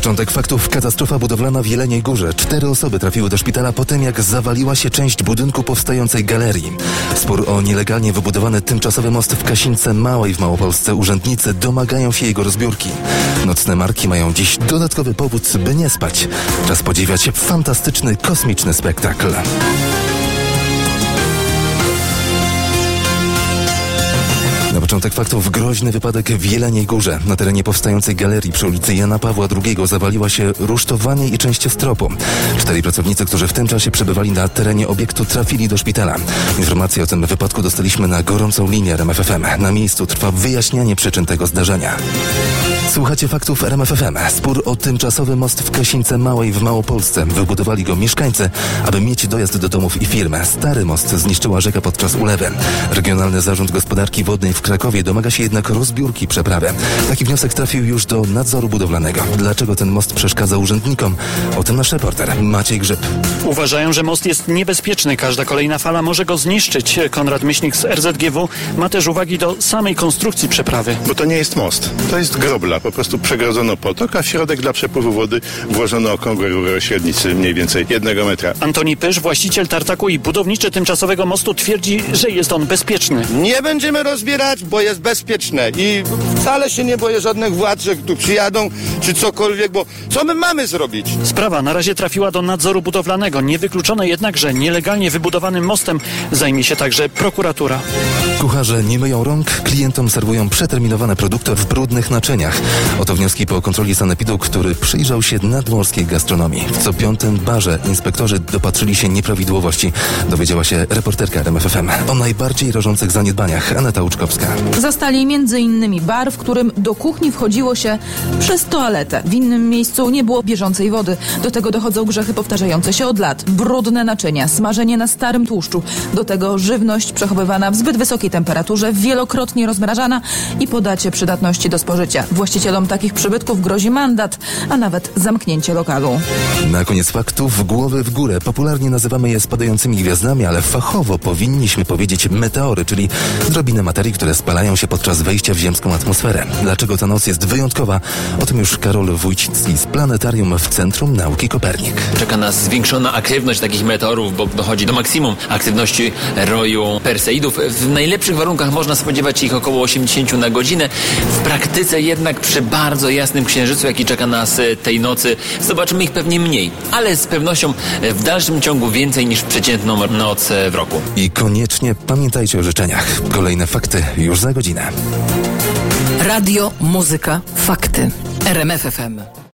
początek faktów. Katastrofa budowlana w Jeleniej Górze. 4 osoby trafiły do szpitala po tym, jak zawaliła się część budynku powstającej galerii. Spór o nielegalnie wybudowany tymczasowy most w Kasińce Małej w Małopolsce. Urzędnicy domagają się jego rozbiórki. Nocne marki mają dziś dodatkowy powód, by nie spać. Czas podziwiać fantastyczny, kosmiczny spektakl. Na początek faktów. Groźny wypadek w Jeleniej Górze. Na terenie powstającej galerii przy ulicy Jana Pawła II zawaliła się rusztowanie i część stropu. 4 pracownicy, którzy w tym czasie przebywali na terenie obiektu, trafili do szpitala. Informacje o tym wypadku dostaliśmy na gorącą linię RMF FM. Na miejscu trwa wyjaśnianie przyczyn tego zdarzenia. Słuchacie faktów RMF FM. Spór o tymczasowy most w Kasińce Małej w Małopolsce. Wybudowali go mieszkańcy, aby mieć dojazd do domów i firm. Stary most zniszczyła rzeka podczas ulewy. Regionalny Zarząd Gospodarki Wodnej w Krakowie domaga się jednak rozbiórki przeprawy. Taki wniosek trafił już do nadzoru budowlanego. Dlaczego ten most przeszkadza urzędnikom? O tym nasz reporter Maciej Grzyb. Uważają, że most jest niebezpieczny. Każda kolejna fala może go zniszczyć. Konrad Myślik z RZGW ma też uwagi do samej konstrukcji przeprawy. Bo to nie jest most, to jest grobla. Po prostu przegrodzono potok, a w środek dla przepływu wody włożono okrągłe rury o średnicy mniej więcej 1 metra. Antoni Pysz, właściciel tartaku i budowniczy tymczasowego mostu, twierdzi, że jest on bezpieczny. Nie będziemy rozbierać, bo jest bezpieczne i wcale się nie boję żadnych władz, że tu przyjadą czy cokolwiek, bo co my mamy zrobić? Sprawa na razie trafiła do nadzoru budowlanego. Niewykluczone jednak, że nielegalnie wybudowanym mostem zajmie się także prokuratura. Kucharze nie myją rąk, klientom serwują przeterminowane produkty w brudnych naczyniach. Oto wnioski po kontroli sanepidu, który przyjrzał się nadmorskiej gastronomii. W co 5. barze inspektorzy dopatrzyli się nieprawidłowości. Dowiedziała się reporterka RMF FM o najbardziej rażących zaniedbaniach. Aneta Łuczkowska. Zastali m.in. bar, w którym do kuchni wchodziło się przez toaletę. W innym miejscu nie było bieżącej wody. Do tego dochodzą grzechy powtarzające się od lat. Brudne naczynia, smażenie na starym tłuszczu. Do tego żywność przechowywana w zbyt wysokiej temperaturze, wielokrotnie rozmrażana i podacie przydatności do spożycia. Właścicielom takich przybytków grozi mandat, a nawet zamknięcie lokalu. Na koniec faktów głowy w górę. Popularnie nazywamy je spadającymi gwiazdami, ale fachowo powinniśmy powiedzieć meteory, czyli drobiny materii, które spalają się podczas wejścia w ziemską atmosferę. Dlaczego ta noc jest wyjątkowa? O tym już Karol Wójcicki z Planetarium w Centrum Nauki Kopernik. Czeka nas zwiększona aktywność takich meteorów, bo dochodzi do maksimum aktywności roju Perseidów. W najlepszych warunkach można spodziewać się ich około 80 na godzinę. W praktyce jednak przy bardzo jasnym księżycu, jaki czeka nas tej nocy, zobaczymy ich pewnie mniej, ale z pewnością w dalszym ciągu więcej niż przeciętną noc w roku. I koniecznie pamiętajcie o życzeniach. Kolejne fakty już za godzinę. Radio, muzyka, fakty. RMF FM.